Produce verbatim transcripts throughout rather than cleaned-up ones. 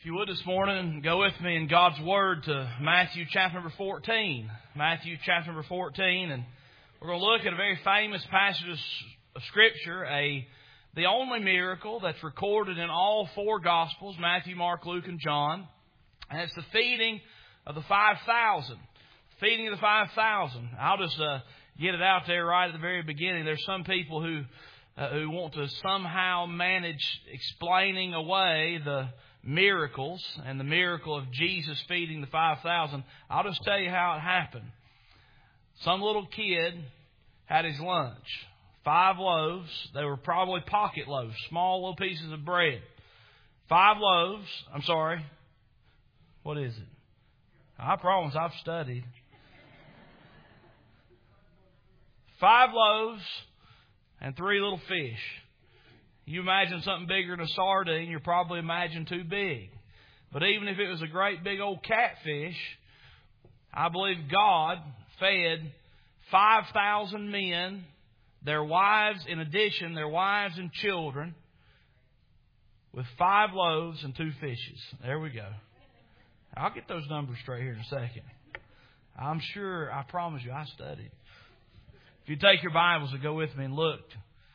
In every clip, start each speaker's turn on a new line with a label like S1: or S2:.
S1: If you would this morning, go with me in God's Word to Matthew chapter number fourteen. Matthew chapter number fourteen, and we're going to look at a very famous passage of Scripture, a the only miracle that's recorded in all four Gospels, Matthew, Mark, Luke, and John. And it's the feeding of the five thousand. Feeding of the five thousand. I'll just uh, get it out there right at the very beginning. There's some people who, uh, who want to somehow manage explaining away the miracles and the miracle of Jesus feeding the five thousand. I'll just tell you how it happened. Some little kid had his lunch. Five loaves. They were probably pocket loaves, small little pieces of bread. Five loaves. I'm sorry. What is it? I promise I've studied. Five loaves and three little fish. You imagine something bigger than a sardine, you're probably imagining too big. But even if it was a great big old catfish, I believe God fed five thousand men, their wives in addition, their wives and children, with five loaves and two fishes. There we go. I'll get those numbers straight here in a second. I'm sure, I promise you, I studied. If you take your Bibles and go with me and look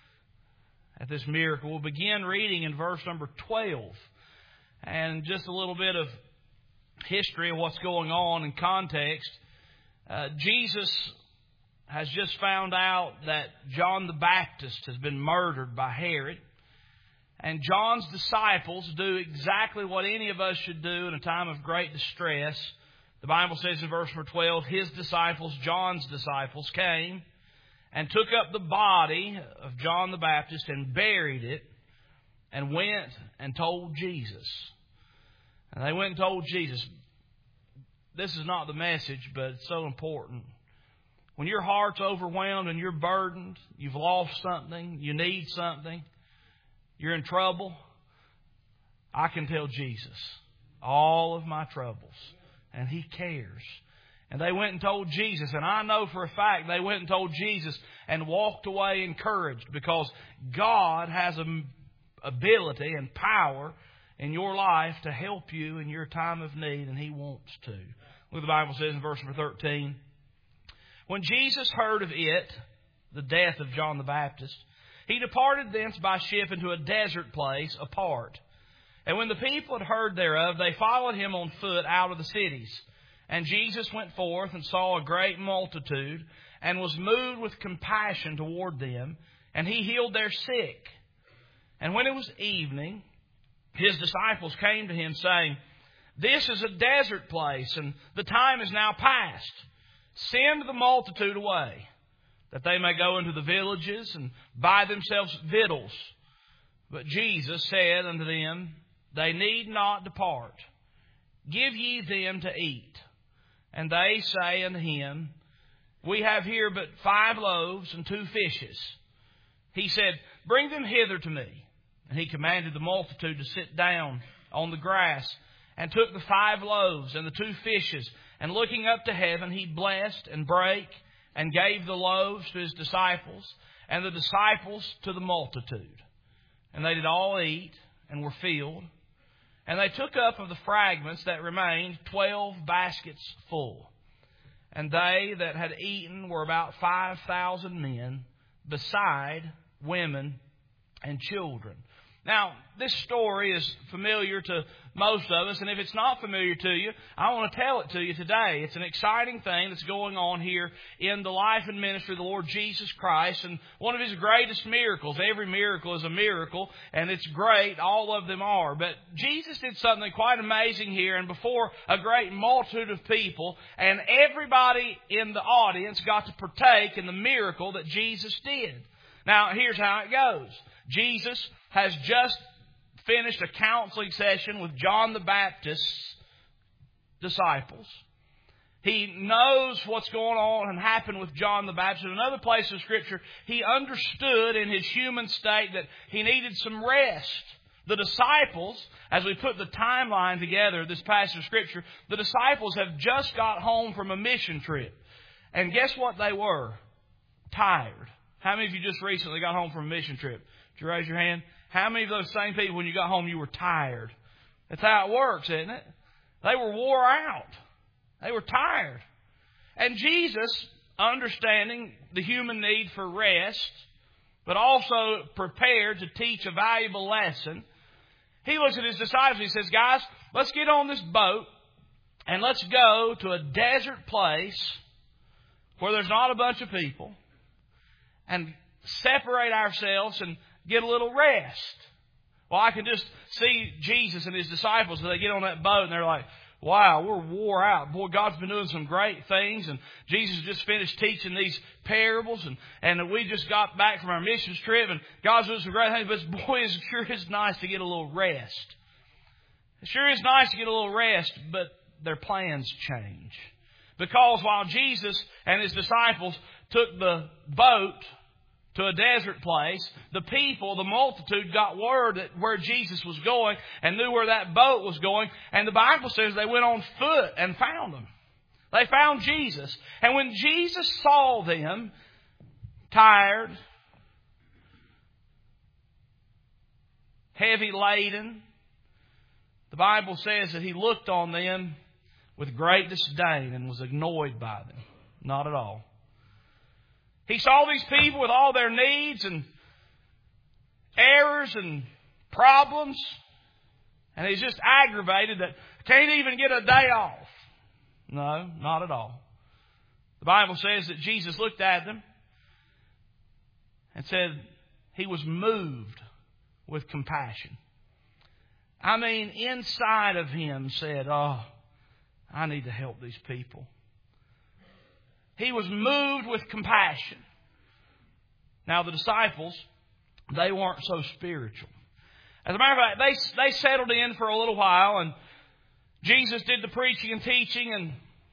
S1: at this miracle, we'll begin reading in verse number twelve. And just a little bit of history of what's going on in context. Uh, Jesus has just found out that John the Baptist has been murdered by Herod. And John's disciples do exactly what any of us should do in a time of great distress. The Bible says in verse number twelve, his disciples, John's disciples, came and took up the body of John the Baptist and buried it and went and told Jesus. And they went and told Jesus. This is not the message, but it's so important. When your heart's overwhelmed and you're burdened, you've lost something, you need something, you're in trouble, I can tell Jesus all of my troubles, and He cares. And they went and told Jesus, and I know for a fact they went and told Jesus and walked away encouraged, because God has an ability and power in your life to help you in your time of need, and He wants to. Look what the Bible says in verse number thirteen. When Jesus heard of it, the death of John the Baptist, He departed thence by ship into a desert place apart. And when the people had heard thereof, they followed Him on foot out of the cities. And Jesus went forth and saw a great multitude, and was moved with compassion toward them, and He healed their sick. And when it was evening, His disciples came to Him, saying, this is a desert place, and the time is now past. Send the multitude away, that they may go into the villages and buy themselves victuals. But Jesus said unto them, they need not depart. Give ye them to eat. And they say unto Him, we have here but five loaves and two fishes. He said, bring them hither to me. And He commanded the multitude to sit down on the grass, and took the five loaves and the two fishes, and looking up to heaven, He blessed and brake, and gave the loaves to His disciples, and the disciples to the multitude. And they did all eat, and were filled. And they took up of the fragments that remained twelve baskets full. And they that had eaten were about five thousand men, beside women and children. Now, this story is familiar to most of us, and if it's not familiar to you, I want to tell it to you today. It's an exciting thing that's going on here in the life and ministry of the Lord Jesus Christ, and one of His greatest miracles. Every miracle is a miracle, and it's great. All of them are. But Jesus did something quite amazing here, and before a great multitude of people, and everybody in the audience got to partake in the miracle that Jesus did. Now, here's how it goes. Jesus has just finished a counseling session with John the Baptist's disciples. He knows what's going on and happened with John the Baptist. In another place of Scripture, he understood in his human state that he needed some rest. The disciples, as we put the timeline together, this passage of Scripture, the disciples have just got home from a mission trip. And guess what they were? Tired. How many of you just recently got home from a mission trip? Did you raise your hand? How many of those same people, when you got home, you were tired? That's how it works, isn't it? They were wore out. They were tired. And Jesus, understanding the human need for rest, but also prepared to teach a valuable lesson, He looks at His disciples and He says, guys, let's get on this boat and let's go to a desert place where there's not a bunch of people and separate ourselves and get a little rest. Well, I can just see Jesus and His disciples as they get on that boat and they're like, wow, we're wore out. Boy, God's been doing some great things, and Jesus just finished teaching these parables, and, and we just got back from our missions trip, and God's doing some great things, but boy, it sure is nice to get a little rest. It sure is nice to get a little rest, but their plans change. Because while Jesus and His disciples took the boat to a desert place, the people, the multitude, got word that where Jesus was going and knew where that boat was going. And the Bible says they went on foot and found Him. They found Jesus. And when Jesus saw them tired, heavy laden, the Bible says that He looked on them with great disdain and was annoyed by them. Not at all. He saw these people with all their needs and errors and problems, and He's just aggravated that can't even get a day off. No, not at all. The Bible says that Jesus looked at them and said He was moved with compassion. I mean, inside of Him said, oh, I need to help these people. He was moved with compassion. Now, the disciples, they weren't so spiritual. As a matter of fact, they, they settled in for a little while, and Jesus did the preaching and teaching, and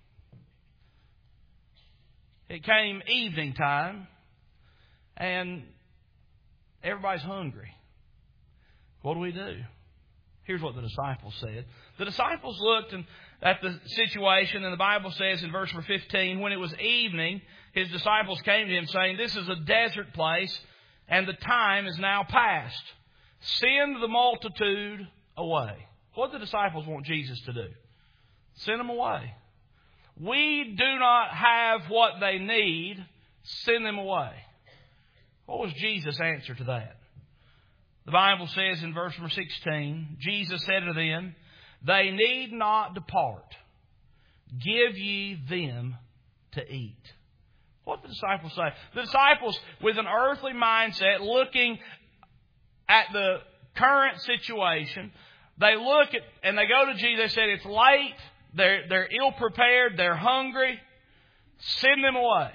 S1: it came evening time, and everybody's hungry. What do we do? Here's what the disciples said. The disciples looked and at the situation, and the Bible says in verse number fifteen, when it was evening, His disciples came to Him saying, this is a desert place, and the time is now past. Send the multitude away. What do the disciples want Jesus to do? Send them away. We do not have what they need. Send them away. What was Jesus' answer to that? The Bible says in verse number sixteen, Jesus said to them, they need not depart. Give ye them to eat. What did the disciples say? The disciples, with an earthly mindset, looking at the current situation, they look at and they go to Jesus. They said, it's late. They're, they're ill-prepared. They're hungry. Send them away.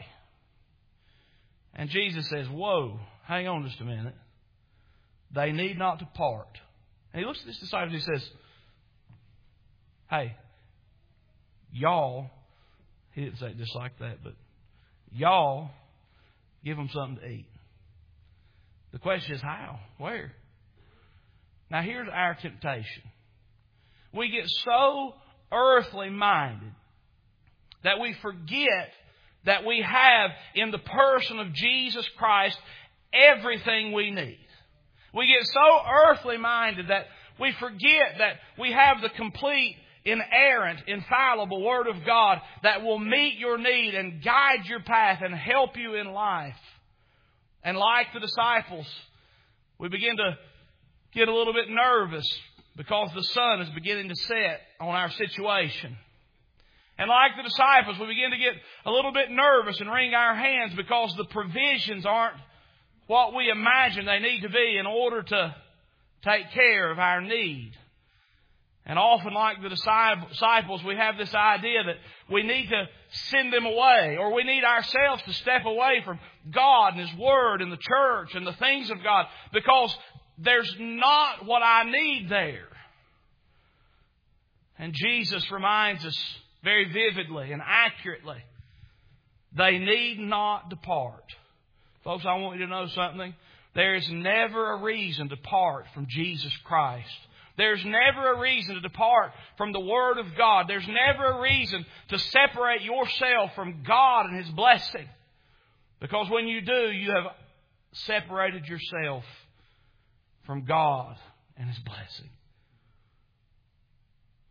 S1: And Jesus says, whoa, hang on just a minute. They need not depart. And He looks at His disciples and He says, hey, y'all, He didn't say it just like that, but y'all give them something to eat. The question is how? Where? Now here's our temptation. We get so earthly minded that we forget that we have in the person of Jesus Christ everything we need. We get so earthly minded that we forget that we have the complete, inerrant, infallible Word of God that will meet your need and guide your path and help you in life. And like the disciples, we begin to get a little bit nervous because the sun is beginning to set on our situation. And like the disciples, we begin to get a little bit nervous and wring our hands because the provisions aren't what we imagine they need to be in order to take care of our need. And often, like the disciples, we have this idea that we need to send them away, or we need ourselves to step away from God and His Word and the church and the things of God because there's not what I need there. And Jesus reminds us very vividly and accurately, they need not depart. Folks, I want you to know something. There is never a reason to depart from Jesus Christ. There's never a reason to depart from the Word of God. There's never a reason to separate yourself from God and His blessing. Because when you do, you have separated yourself from God and His blessing.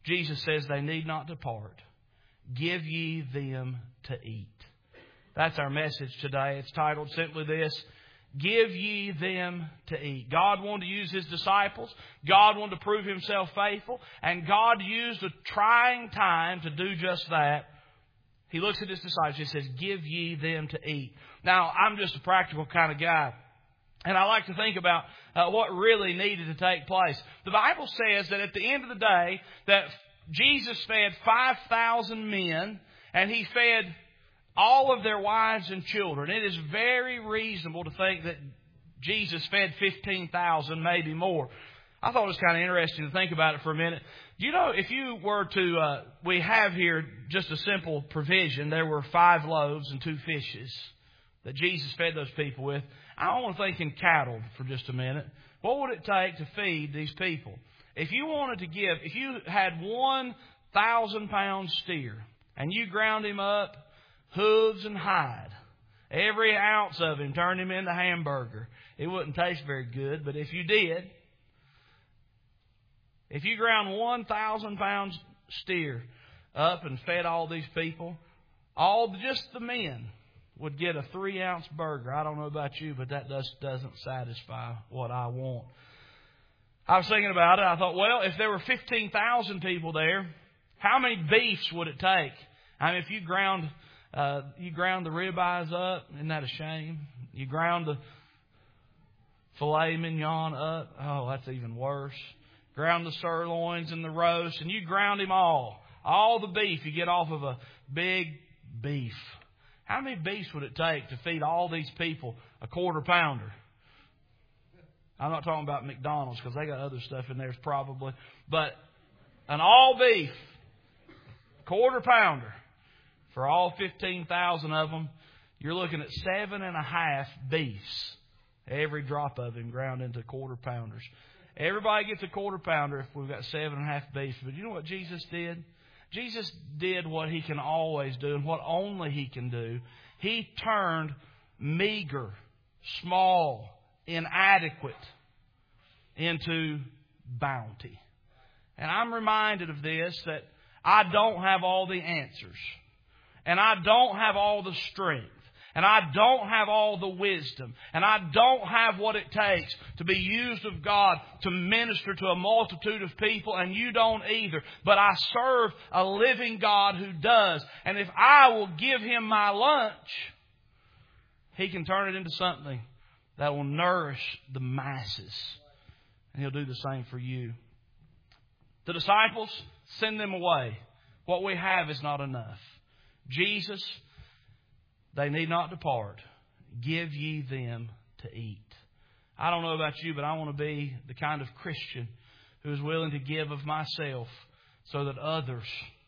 S1: Jesus says they need not depart. Give ye them to eat. That's our message today. It's titled simply this: Give ye them to eat. God wanted to use His disciples. God wanted to prove Himself faithful. And God used a trying time to do just that. He looks at His disciples. He says, give ye them to eat. Now, I'm just a practical kind of guy. And I like to think about uh, what really needed to take place. The Bible says that at the end of the day, that Jesus fed five thousand men, and He fed all of their wives and children. It is very reasonable to think that Jesus fed fifteen thousand, maybe more. I thought it was kind of interesting to think about it for a minute. You know, if you were to, uh, we have here just a simple provision. There were five loaves and two fishes that Jesus fed those people with. I want to think in cattle for just a minute. What would it take to feed these people? If you wanted to give, if you had one thousand pound steer and you ground him up, hooves and hide, every ounce of him, turned him into hamburger, it wouldn't taste very good. But if you did, if you ground one thousand pound steer up and fed all these people, all just the men would get a three ounce burger. I don't know about you, but that just doesn't satisfy what I want. I was thinking about it. I thought, well, if there were fifteen thousand people there, how many beefs would it take? I mean, if you ground, uh, you ground the ribeyes up, isn't that a shame? You ground the filet mignon up. Oh, that's even worse. Ground the sirloins and the roast, and you ground them all. All the beef you get off of a big beef. How many beefs would it take to feed all these people a quarter pounder? I'm not talking about McDonald's because they got other stuff in there probably. But an all beef quarter pounder for all fifteen thousand of them, you're looking at seven and a half beefs. Every drop of them ground into quarter pounders. Everybody gets a quarter pounder if we've got seven and a half beefs. But you know what Jesus did? Jesus did what He can always do and what only He can do. He turned meager, small, inadequate into bounty. And I'm reminded of this, that I don't have all the answers. And I don't have all the strength. And I don't have all the wisdom. And I don't have what it takes to be used of God to minister to a multitude of people. And you don't either. But I serve a living God who does. And if I will give Him my lunch, He can turn it into something that will nourish the masses. And He'll do the same for you. The disciples, send them away. What we have is not enough. Jesus, they need not depart. Give ye them to eat. I don't know about you, but I want to be the kind of Christian who is willing to give of myself so that others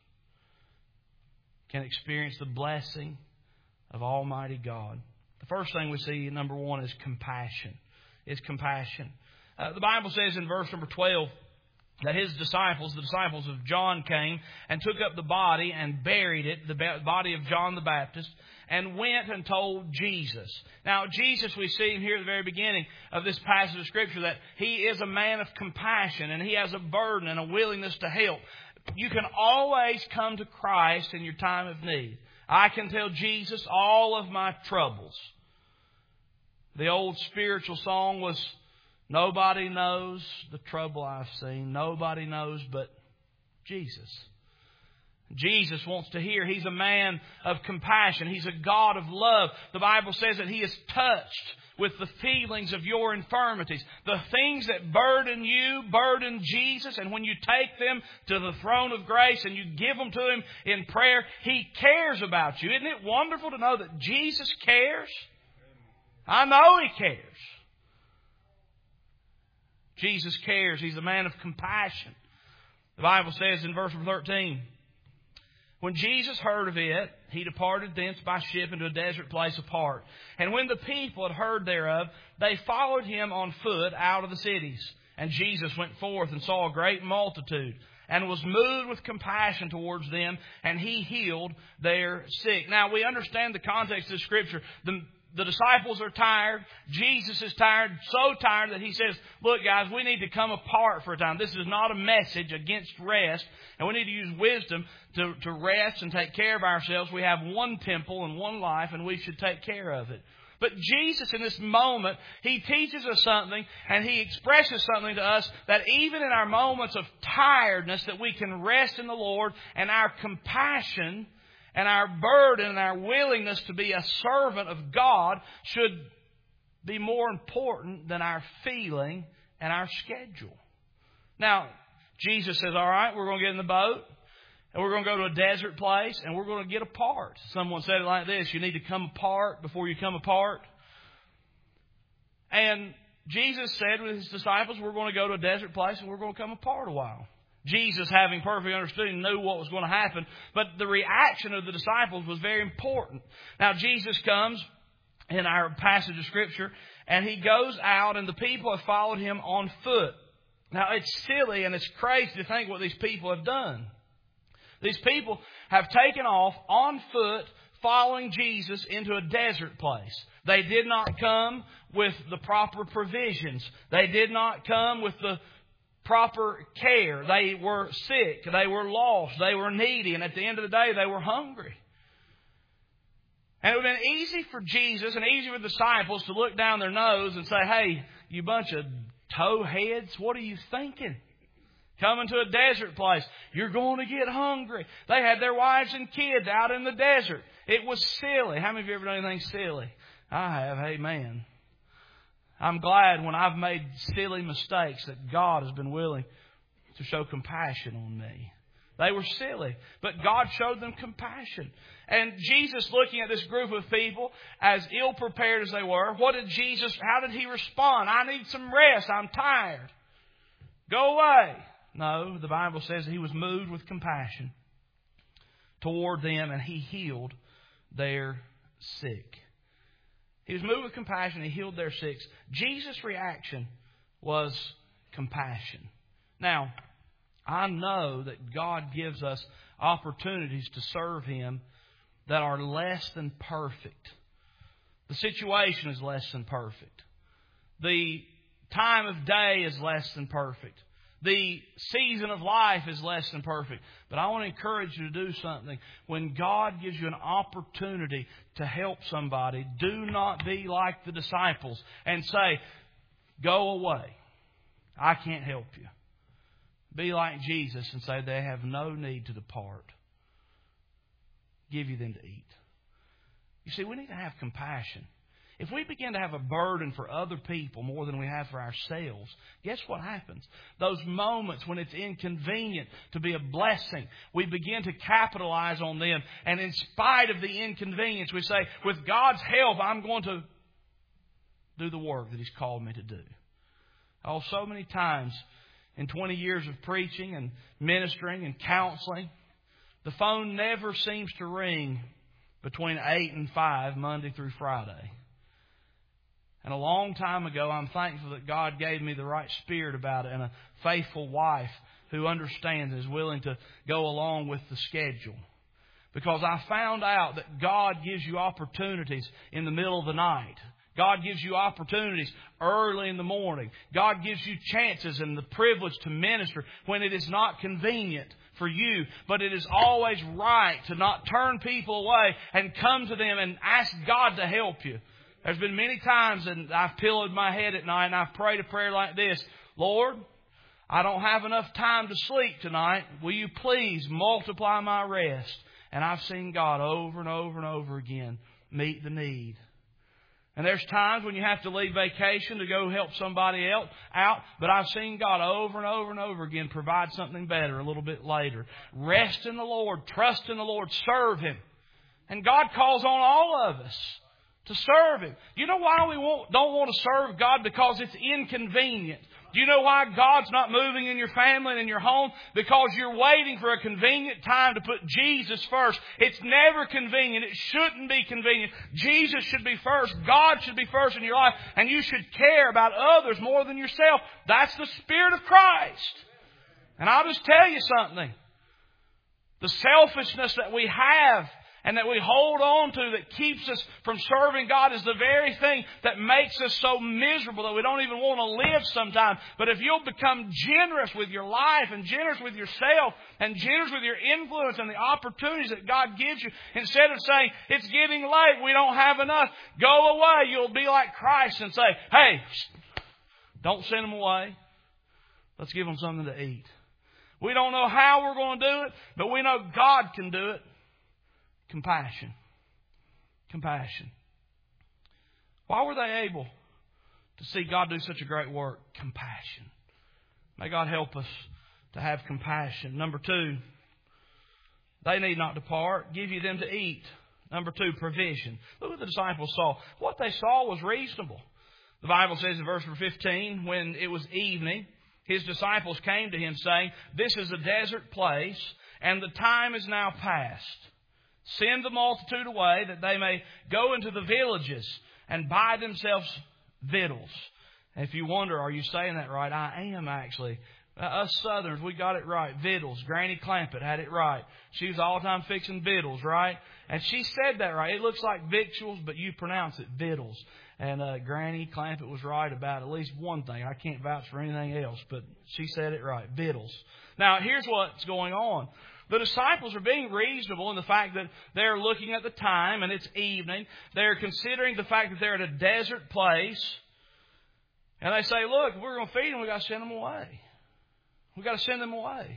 S1: can experience the blessing of Almighty God. The first thing we see, number one, is compassion. Is compassion. Uh, the Bible says in verse number twelve that His disciples, the disciples of John, came and took up the body and buried it, the body of John the Baptist, and went and told Jesus. Now, Jesus, we see here at the very beginning of this passage of Scripture that He is a man of compassion and He has a burden and a willingness to help. You can always come to Christ in your time of need. I can tell Jesus all of my troubles. The old spiritual song was, nobody knows the trouble I've seen. Nobody knows but Jesus. Jesus wants to hear. He's a man of compassion. He's a God of love. The Bible says that He is touched with the feelings of your infirmities. The things that burden you, burden Jesus. And when you take them to the throne of grace and you give them to Him in prayer, He cares about you. Isn't it wonderful to know that Jesus cares? I know He cares. Jesus cares. He's a man of compassion. The Bible says in verse thirteen, when Jesus heard of it, He departed thence by ship into a desert place apart. And when the people had heard thereof, they followed Him on foot out of the cities. And Jesus went forth and saw a great multitude, and was moved with compassion towards them, and He healed their sick. Now, we understand the context of the Scripture. The the disciples are tired. Jesus is tired, so tired that He says, look guys, we need to come apart for a time. This is not a message against rest. And we need to use wisdom to, to rest and take care of ourselves. We have one temple and one life, and we should take care of it. But Jesus, in this moment, He teaches us something, and He expresses something to us that even in our moments of tiredness, that we can rest in the Lord, and our compassion and our burden and our willingness to be a servant of God should be more important than our feeling and our schedule. Now, Jesus says, all right, we're going to get in the boat. And we're going to go to a desert place, and we're going to get apart. Someone said it like this: you need to come apart before you come apart. And Jesus said with His disciples, we're going to go to a desert place, and we're going to come apart a while. Jesus, having perfectly understood, knew what was going to happen. But the reaction of the disciples was very important. Now, Jesus comes in our passage of Scripture, and He goes out, and the people have followed Him on foot. Now, it's silly and it's crazy to think what these people have done. These people have taken off on foot following Jesus into a desert place. They did not come with the proper provisions. They did not come with the proper care. They were sick. They were lost. They were needy. And at the end of the day, they were hungry. And it would have been easy for Jesus and easy for the disciples to look down their nose and say, hey, you bunch of towheads, what are you thinking? Coming to a desert place, you're going to get hungry. They had their wives and kids out in the desert. It was silly. How many of you ever done anything silly? I have. Amen. I'm glad when I've made silly mistakes that God has been willing to show compassion on me. They were silly, but God showed them compassion. And Jesus, looking at this group of people, as ill-prepared as they were, what did Jesus, how did He respond? I need some rest. I'm tired. Go away. No, the Bible says He was moved with compassion toward them, and He healed their sick. He was moved with compassion. He healed their sick. Jesus' reaction was compassion. Now, I know that God gives us opportunities to serve Him that are less than perfect. The situation is less than perfect. The time of day is less than perfect. The season of life is less than perfect. But I want to encourage you to do something. When God gives you an opportunity to help somebody, do not be like the disciples and say, go away. I can't help you. Be like Jesus and say they have no need to depart. Give you them to eat. You see, we need to have compassion. If we begin to have a burden for other people more than we have for ourselves, guess what happens? Those moments when it's inconvenient to be a blessing, we begin to capitalize on them. And in spite of the inconvenience, we say, with God's help, I'm going to do the work that He's called me to do. Oh, so many times in twenty years of preaching and ministering and counseling, the phone never seems to ring between eight and five, Monday through Friday. And a long time ago, I'm thankful that God gave me the right spirit about it and a faithful wife who understands and is willing to go along with the schedule. Because I found out that God gives you opportunities in the middle of the night. God gives you opportunities early in the morning. God gives you chances and the privilege to minister when it is not convenient for you. But it is always right to not turn people away and come to them and ask God to help you. There's been many times that I've pillowed my head at night and I've prayed a prayer like this. Lord, I don't have enough time to sleep tonight. Will you please multiply my rest? And I've seen God over and over and over again meet the need. And there's times when you have to leave vacation to go help somebody else out. But I've seen God over and over and over again provide something better a little bit later. Rest in the Lord. Trust in the Lord. Serve Him. And God calls on all of us to serve Him. You know why we won't, don't want to serve God? Because it's inconvenient. Do you know why God's not moving in your family and in your home? Because you're waiting for a convenient time to put Jesus first. It's never convenient. It shouldn't be convenient. Jesus should be first. God should be first in your life. And you should care about others more than yourself. That's the Spirit of Christ. And I'll just tell you something. The selfishness that we have and that we hold on to that keeps us from serving God is the very thing that makes us so miserable that we don't even want to live sometimes. But if you'll become generous with your life and generous with yourself and generous with your influence and the opportunities that God gives you, instead of saying, it's getting late, we don't have enough, go away. You'll be like Christ and say, hey, don't send them away. Let's give them something to eat. We don't know how we're going to do it, but we know God can do it. Compassion. Compassion. Why were they able to see God do such a great work? Compassion. May God help us to have compassion. Number two, they need not depart. Give you them to eat. Number two, provision. Look what the disciples saw. What they saw was reasonable. The Bible says in verse fifteen, when it was evening, His disciples came to Him saying, this is a desert place, and the time is now past. Send the multitude away that they may go into the villages and buy themselves victuals. And if you wonder, are you saying that right? I am actually. Uh, us Southerners, we got it right. Victuals. Granny Clampett had it right. She was all the time fixing victuals, right? And she said that right. It looks like victuals, but you pronounce it victuals. And uh, Granny Clampett was right about at least one thing. I can't vouch for anything else, but she said it right. Victuals. Now, here's what's going on. The disciples are being reasonable in the fact that they're looking at the time and it's evening. They're considering the fact that they're at a desert place. And they say, look, if we're going to feed them, we've got to send them away. We've got to send them away.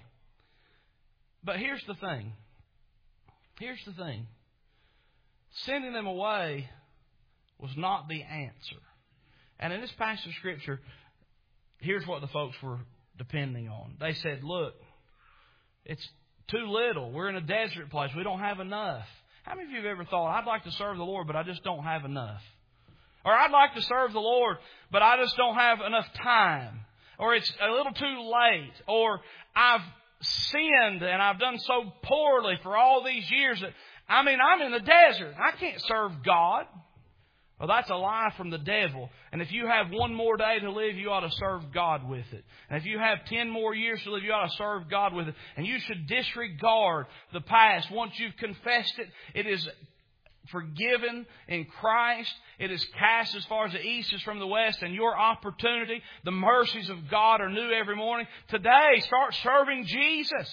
S1: But here's the thing. Here's the thing. Sending them away was not the answer. And in this passage of Scripture, here's what the folks were depending on. They said, look, it's too little. We're in a desert place. We don't have enough. How many of you have ever thought, I'd like to serve the Lord, but I just don't have enough? Or I'd like to serve the Lord, but I just don't have enough time. Or it's a little too late. Or I've sinned and I've done so poorly for all these years that, I mean, I'm in the desert. I can't serve God. Well, that's a lie from the devil. And if you have one more day to live, you ought to serve God with it. And if you have ten more years to live, you ought to serve God with it. And you should disregard the past. Once you've confessed it, it is forgiven in Christ. It is cast as far as the east is from the west. And your opportunity, the mercies of God are new every morning. Today, start serving Jesus.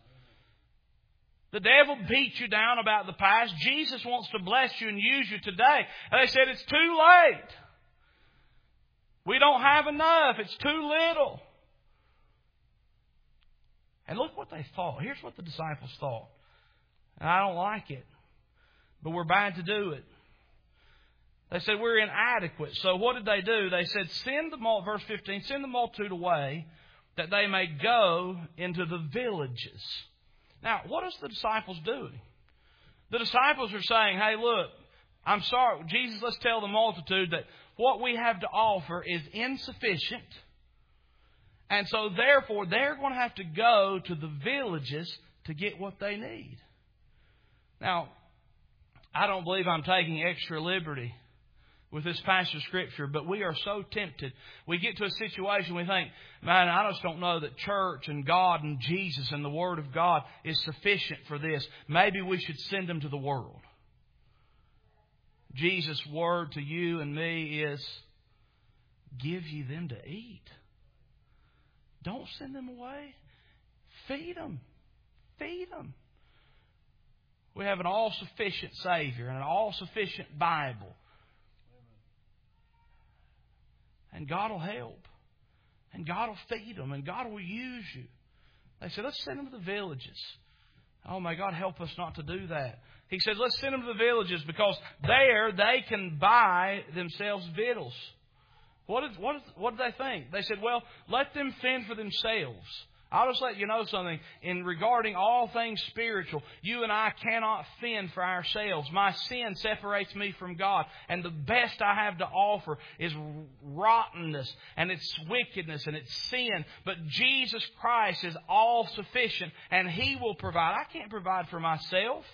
S1: The devil beat you down about the past. Jesus wants to bless you and use you today. And they said, it's too late. We don't have enough. It's too little. And look what they thought. Here's what the disciples thought. And I don't like it, but we're bound to do it. They said, we're inadequate. So what did they do? They said, send the multitude, verse fifteen, send the multitude away that they may go into the villages. Now, what is the disciples doing? The disciples are saying, hey, look, I'm sorry. Jesus, let's tell the multitude that what we have to offer is insufficient. And so, therefore, they're going to have to go to the villages to get what they need. Now, I don't believe I'm taking extra liberty with this passage of Scripture, but we are so tempted. We get to a situation we think, man, I just don't know that church and God and Jesus and the Word of God is sufficient for this. Maybe we should send them to the world. Jesus' word to you and me is, give ye them to eat. Don't send them away. Feed them. Feed them. We have an all-sufficient Savior and an all-sufficient Bible. And God will help. And God will feed them. And God will use you. They said, let's send them to the villages. Oh, may God help us not to do that. He said, let's send them to the villages because there they can buy themselves victuals. What did, what, did, what did they think? They said, well, let them fend for themselves. I'll just let you know something. In regarding all things spiritual, you and I cannot fend for ourselves. My sin separates me from God. And the best I have to offer is rottenness and it's wickedness and it's sin. But Jesus Christ is all sufficient and He will provide. I can't provide for myself.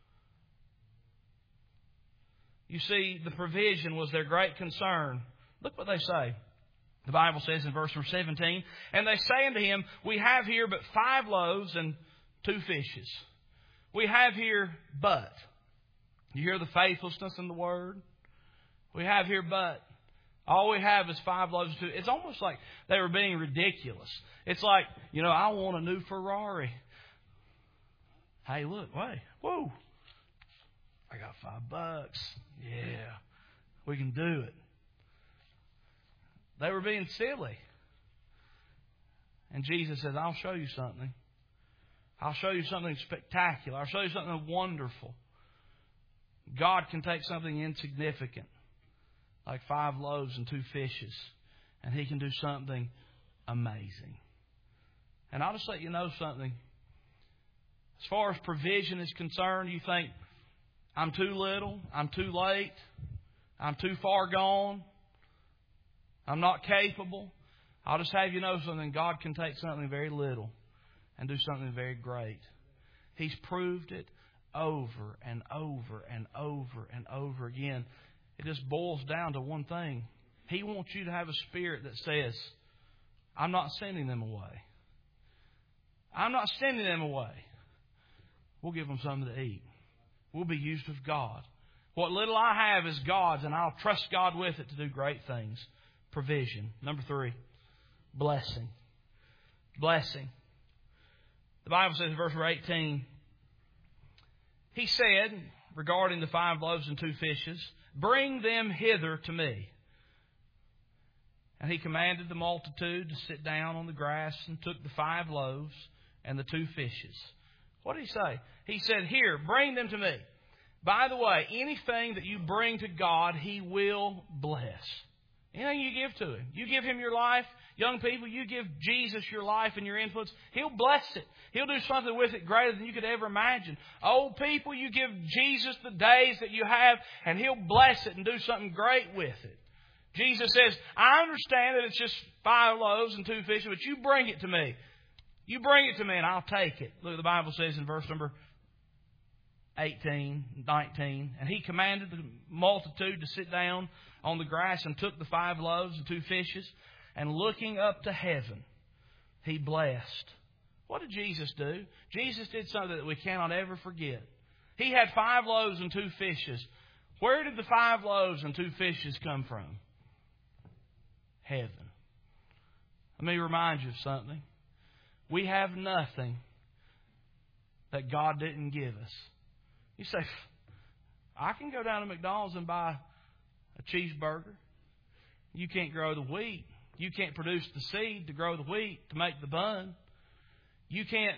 S1: You see, the provision was their great concern. Look what they say. The Bible says in verse seventeen, and they say unto him, we have here but five loaves and two fishes. We have here but. You hear the faithlessness in the Word? We have here but. All we have is five loaves of two. It's almost like they were being ridiculous. It's like, you know, I want a new Ferrari. Hey, look, wait, whoa. I got five bucks. Yeah, we can do it. They were being silly. And Jesus says, I'll show you something. I'll show you something spectacular. I'll show you something wonderful. God can take something insignificant, like five loaves and two fishes, and He can do something amazing. And I'll just let you know something. As far as provision is concerned, you think, I'm too little, I'm too late, I'm too far gone, I'm not capable. I'll just have you know something. God can take something very little and do something very great. He's proved it over and over and over and over again. It just boils down to one thing. He wants you to have a spirit that says, I'm not sending them away. I'm not sending them away. We'll give them something to eat. We'll be used of God. What little I have is God's, and I'll trust God with it to do great things. Provision. Number three, blessing. Blessing. The Bible says in verse eighteen, He said, regarding the five loaves and two fishes, bring them hither to me. And He commanded the multitude to sit down on the grass and took the five loaves and the two fishes. What did He say? He said, here, bring them to me. By the way, anything that you bring to God, He will bless. Anything you give to Him. You give Him your life. Young people, you give Jesus your life and your influence. He'll bless it. He'll do something with it greater than you could ever imagine. Old people, you give Jesus the days that you have, and He'll bless it and do something great with it. Jesus says, I understand that it's just five loaves and two fishes, but you bring it to me. You bring it to me and I'll take it. Look, the Bible says in verse number eighteen, nineteen, and He commanded the multitude to sit down on the grass and took the five loaves and two fishes, and looking up to heaven, He blessed. What did Jesus do? Jesus did something that we cannot ever forget. He had five loaves and two fishes. Where did the five loaves and two fishes come from? Heaven. Let me remind you of something. We have nothing that God didn't give us. You say, I can go down to McDonald's and buy a cheeseburger. You can't grow the wheat. You can't produce the seed to grow the wheat, to make the bun. You can't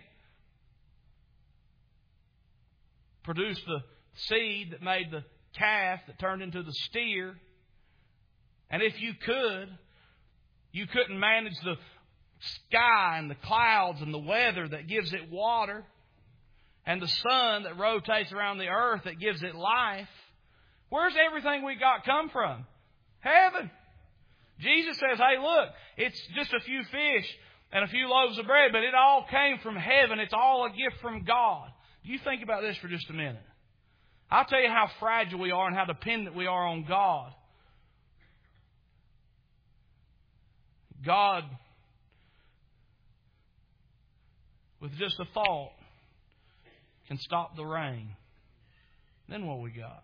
S1: produce the seed that made the calf that turned into the steer. And if you could, you couldn't manage the sky and the clouds and the weather that gives it water, and the sun that rotates around the earth that gives it life. Where's everything we got come from? Heaven. Jesus says, hey, look, it's just a few fish and a few loaves of bread, but it all came from heaven. It's all a gift from God. You think about this for just a minute. I'll tell you how fragile we are and how dependent we are on God. God, with just a thought, can stop the rain. Then what we got?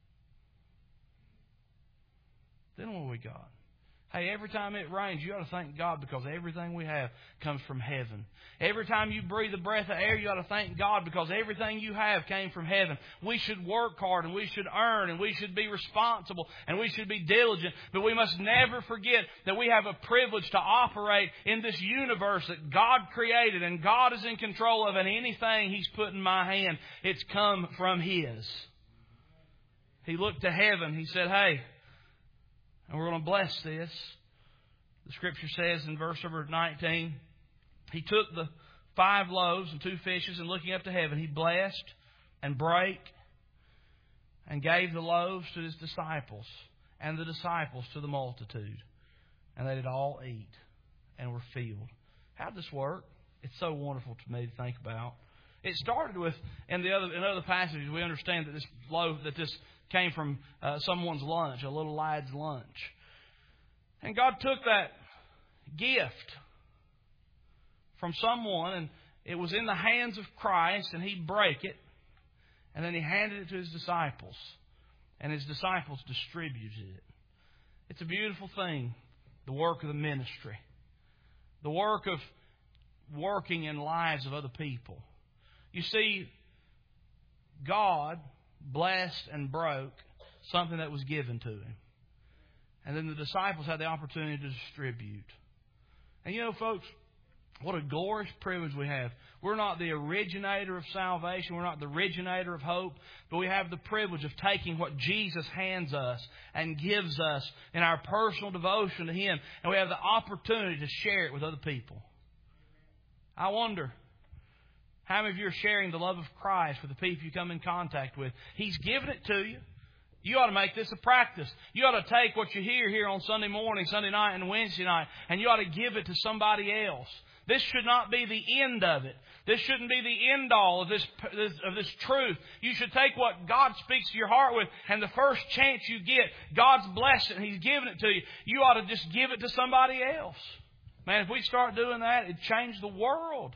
S1: Then what we got? Hey, every time it rains, you ought to thank God because everything we have comes from heaven. Every time you breathe a breath of air, you ought to thank God because everything you have came from heaven. We should work hard and we should earn and we should be responsible and we should be diligent. But we must never forget that we have a privilege to operate in this universe that God created and God is in control of, and anything He's put in my hand, it's come from His. He looked to heaven. He said, hey, and we're going to bless this. The Scripture says in verse number nineteen, He took the five loaves and two fishes, and looking up to heaven, He blessed and brake and gave the loaves to His disciples, and the disciples to the multitude. And they did all eat and were filled. How did this work? It's so wonderful to me to think about. It started with, in the other in other passages, we understand that this loaf, that this came from uh, someone's lunch, a little lad's lunch. And God took that gift from someone, and it was in the hands of Christ, and He'd break it, And then He handed it to His disciples. And His disciples distributed it. It's a beautiful thing, the work of the ministry. The work of working in lives of other people. You see, God blessed and broke something that was given to Him. And then the disciples had the opportunity to distribute. And you know, folks, what a glorious privilege we have. We're not the originator of salvation. We're not the originator of hope. But we have the privilege of taking what Jesus hands us and gives us in our personal devotion to Him. And we have the opportunity to share it with other people. I wonder, how many of you are sharing the love of Christ with the people you come in contact with? He's given it to you. You ought to make this a practice. You ought to take what you hear here on Sunday morning, Sunday night, and Wednesday night, and you ought to give it to somebody else. This should not be the end of it. This shouldn't be the end all of this, of this truth. You should take what God speaks to your heart with, and the first chance you get, God's blessed it, and He's given it to you. You ought to just give it to somebody else. Man, if we start doing that, it'd change the world.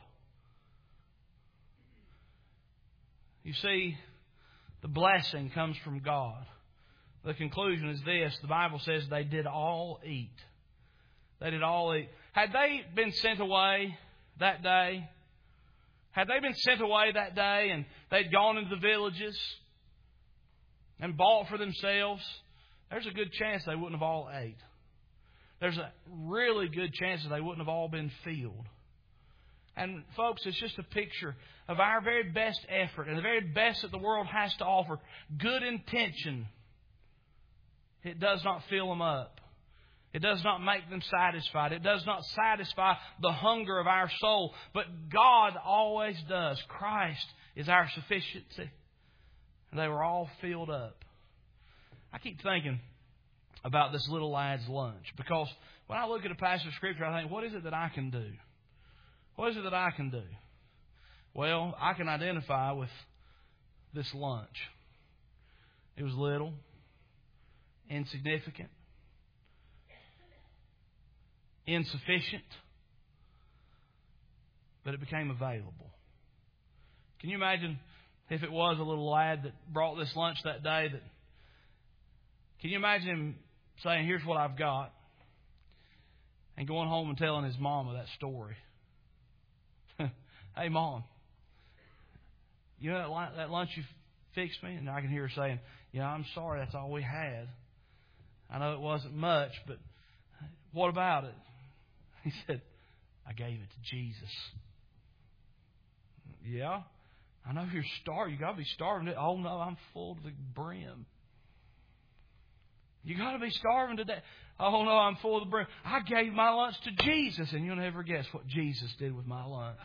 S1: You see, the blessing comes from God. The conclusion is this. The Bible says they did all eat. They did all eat. Had they been sent away that day, had they been sent away that day and they'd gone into the villages and bought for themselves, there's a good chance they wouldn't have all ate. There's a really good chance that they wouldn't have all been filled. And folks, it's just a picture of our very best effort and the very best that the world has to offer. Good intention. It does not fill them up. It does not make them satisfied. It does not satisfy the hunger of our soul. But God always does. Christ is our sufficiency. And they were all filled up. I keep thinking about this little lad's lunch. Because when I look at a passage of Scripture, I think, what is it that I can do? What is it that I can do? Well, I can identify with this lunch. It was little, insignificant, insufficient, but it became available. Can you imagine if it was a little lad that brought this lunch that day? That can you imagine him saying, "Here's what I've got," and going home and telling his mama that story? "Hey, Mom, you know that, that lunch you fixed me?" And I can hear her saying, "Yeah, I'm sorry, that's all we had. I know it wasn't much, but what about it?" He said, "I gave it to Jesus." "Yeah, I know you're starving. You got to be starving. Oh, no, I'm full to the brim." "You got to be starving today." "Oh, no, I'm full to the brim. I gave my lunch to Jesus." And you'll never guess what Jesus did with my lunch.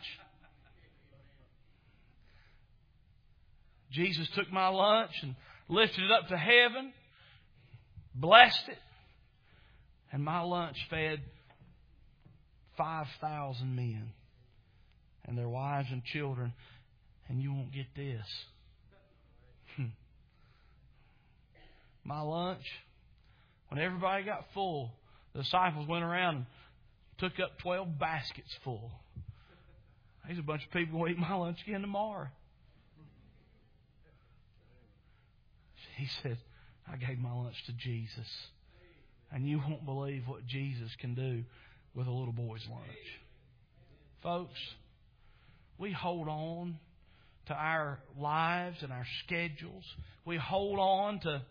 S1: Jesus took my lunch and lifted it up to heaven, blessed it, and my lunch fed five thousand men and their wives and children. And you won't get this. My lunch, when everybody got full, the disciples went around and took up twelve baskets full. There's a bunch of people who eat my lunch again tomorrow. He said, "I gave my lunch to Jesus." And you won't believe what Jesus can do with a little boy's lunch. Folks, we hold on to our lives and our schedules. We hold on to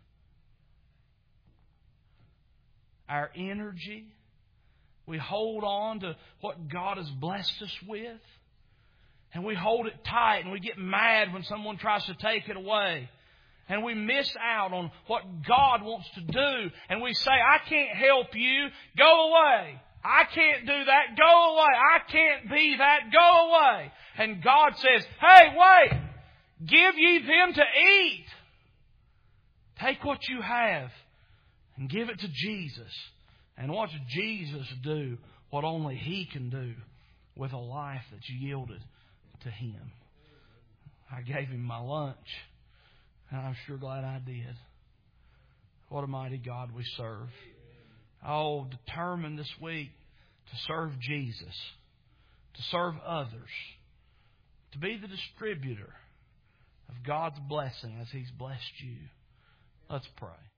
S1: our energy. We hold on to what God has blessed us with. And we hold it tight and we get mad when someone tries to take it away. And we miss out on what God wants to do. And we say, "I can't help you. Go away. I can't do that. Go away. I can't be that. Go away." And God says, "Hey, wait. Give ye them to eat. Take what you have and give it to Jesus. And watch Jesus do what only He can do with a life that's yielded to Him." I gave Him my lunch. And I'm sure glad I did. What a mighty God we serve. Oh, determined this week to serve Jesus, to serve others, to be the distributor of God's blessing as He's blessed you. Let's pray.